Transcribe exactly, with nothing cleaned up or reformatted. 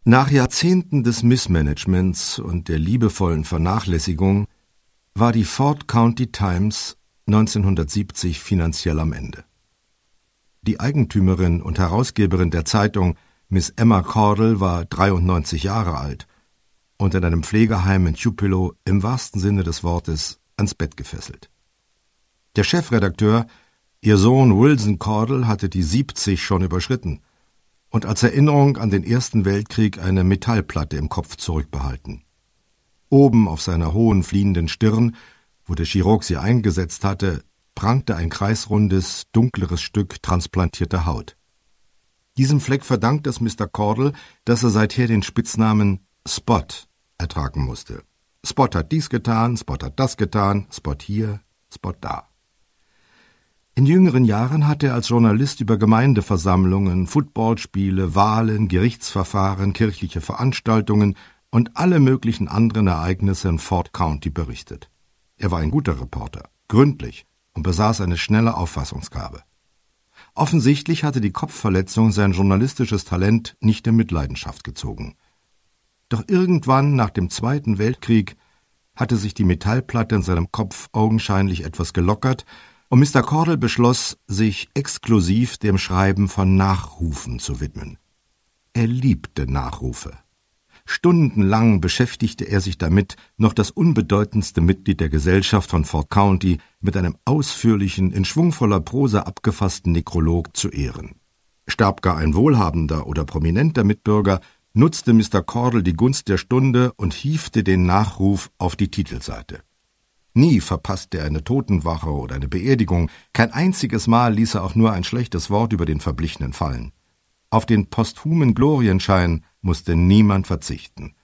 Nach Jahrzehnten des Missmanagements und der liebevollen Vernachlässigung war die Ford County Times neunzehnhundertsiebzig finanziell am Ende. Die Eigentümerin und Herausgeberin der Zeitung, Miss Emma Caudle, war dreiundneunzig Jahre alt und in einem Pflegeheim in Tupelo im wahrsten Sinne des Wortes ans Bett gefesselt. Der Chefredakteur, ihr Sohn Wilson Caudle, hatte die siebzig schon überschritten und als Erinnerung an den Ersten Weltkrieg eine Metallplatte im Kopf zurückbehalten. Oben auf seiner hohen, fliehenden Stirn, wo der Chirurg sie eingesetzt hatte, prangte ein kreisrundes, dunkleres Stück transplantierter Haut. Diesem Fleck verdankt es Mister Caudle, dass er seither den Spitznamen Spot ertragen musste. Spot hat dies getan, Spot hat das getan, Spot hier, Spot da. In jüngeren Jahren hat er als Journalist über Gemeindeversammlungen, Footballspiele, Wahlen, Gerichtsverfahren, kirchliche Veranstaltungen und alle möglichen anderen Ereignisse in Ford County berichtet. Er war ein guter Reporter, gründlich und besaß eine schnelle Auffassungsgabe. Offensichtlich hatte die Kopfverletzung sein journalistisches Talent nicht in Mitleidenschaft gezogen. Doch irgendwann nach dem Zweiten Weltkrieg hatte sich die Metallplatte in seinem Kopf augenscheinlich etwas gelockert und Mister Caudle beschloss, sich exklusiv dem Schreiben von Nachrufen zu widmen. Er liebte Nachrufe. Stundenlang beschäftigte er sich damit, noch das unbedeutendste Mitglied der Gesellschaft von Ford County mit einem ausführlichen, in schwungvoller Prosa abgefassten Nekrolog zu ehren. Starb gar ein wohlhabender oder prominenter Mitbürger, nutzte Mister Caudle die Gunst der Stunde und hiefte den Nachruf auf die Titelseite. Nie verpasste er eine Totenwache oder eine Beerdigung, kein einziges Mal ließ er auch nur ein schlechtes Wort über den Verblichenen fallen. Auf den posthumen Glorienschein musste niemand verzichten.